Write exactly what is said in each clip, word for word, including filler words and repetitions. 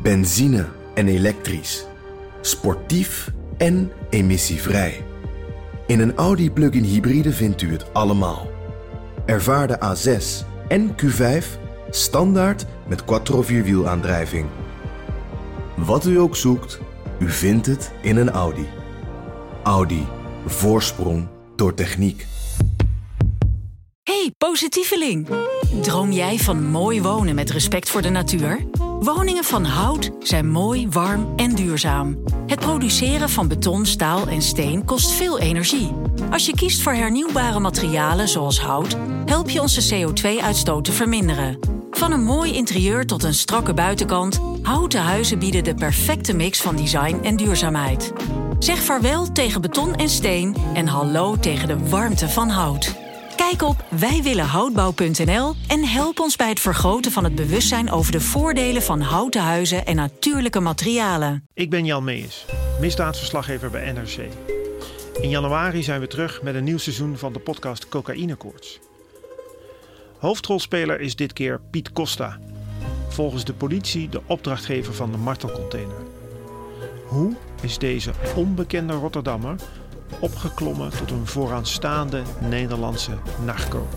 Benzine en elektrisch. Sportief en emissievrij. In een Audi plug-in hybride vindt u het allemaal. Ervaar de A zes en Q vijf standaard met quattro vierwielaandrijving. Wat u ook zoekt, u vindt het in een Audi. Audi. Voorsprong door techniek. Hey, positieveling! Droom jij van mooi wonen met respect voor de natuur? Woningen van hout zijn mooi, warm en duurzaam. Het produceren van beton, staal en steen kost veel energie. Als je kiest voor hernieuwbare materialen zoals hout, help je onze C O twee uitstoot te verminderen. Van een mooi interieur tot een strakke buitenkant, houten huizen bieden de perfecte mix van design en duurzaamheid. Zeg vaarwel tegen beton en steen en hallo tegen de warmte van hout. Kijk op wij willen houtbouw punt n l en help ons bij het vergroten van het bewustzijn over de voordelen van houten huizen en natuurlijke materialen. Ik ben Jan Meijers, misdaadverslaggever bij N R C. In januari zijn we terug met een nieuw seizoen van de podcast Cocaïnekoorts. Hoofdrolspeler is dit keer Piet Costa. Volgens de politie de opdrachtgever van de martelcontainer. Hoe is deze onbekende Rotterdammer opgeklommen tot een vooraanstaande Nederlandse narco?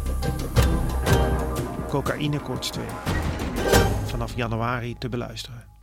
Cocaïnekoorts twee. Vanaf januari te beluisteren.